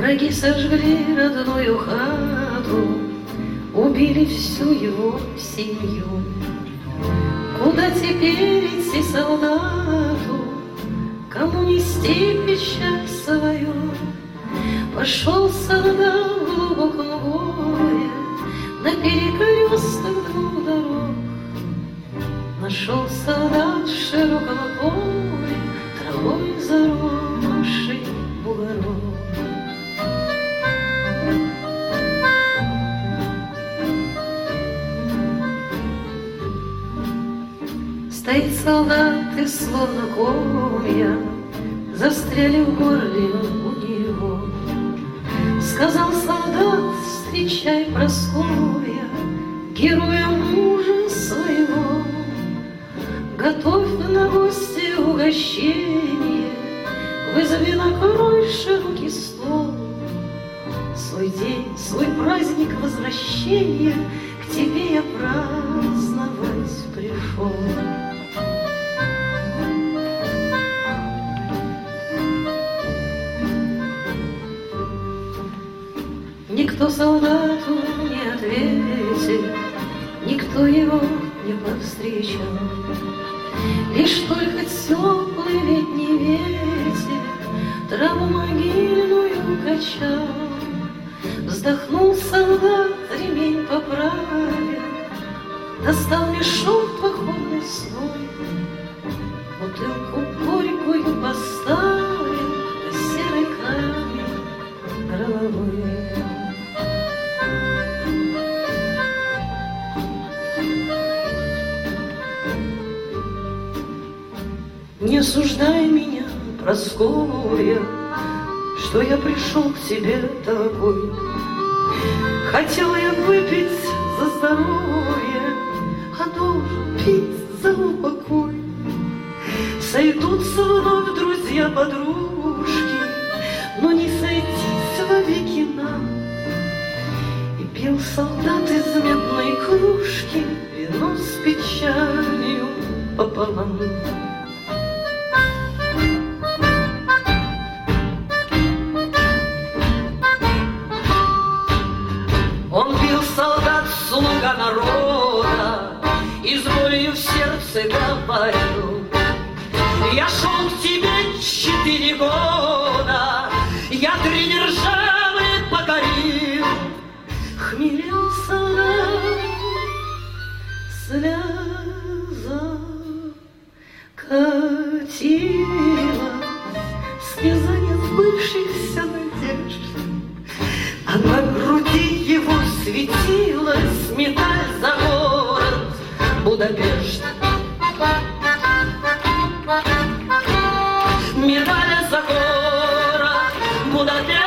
Враги сожгли родную хату, убили всю его семью. Куда теперь идти солдату, кому нести печаль свою? Пошел солдат в глубоком бое на перекресток двух дорог. Нашел солдат в широком поле травой заросший бугорок. Стоит солдат и словно комья застряли в горле у него. Сказал солдат, встречай, Прасковья, героя мужа своего. Готовь на гости угощение, вызови накрой широкий стол. Свой день, свой праздник возвращения к тебе я праздновать пришел. Никто солдату не ответил, никто его не повстречал. Лишь только теплый летний ветер траву могильную качал. Вздохнул солдат, ремень поправил, достал мешок походный свой, бутылку горькую поставил на серый камень головой. Не осуждай меня, Прасковья, что я пришел к тебе такой. Хотел я выпить за здоровье, а должен пить за упокой. Сойдутся вновь друзья-подружки, но не сойтись вовеки нам. И пил солдат из медной кружки вино с печалью пополам. Он бил солдат, слуга народа, и с болью в сердце говорил: я шел к тебе 4 года, я 3 державы покорил. Хмелел солдат, слеза катила, слеза несбывшихся надежд. А на груди его светилась медаль за город Будапешт. Медаль за город Будапешт.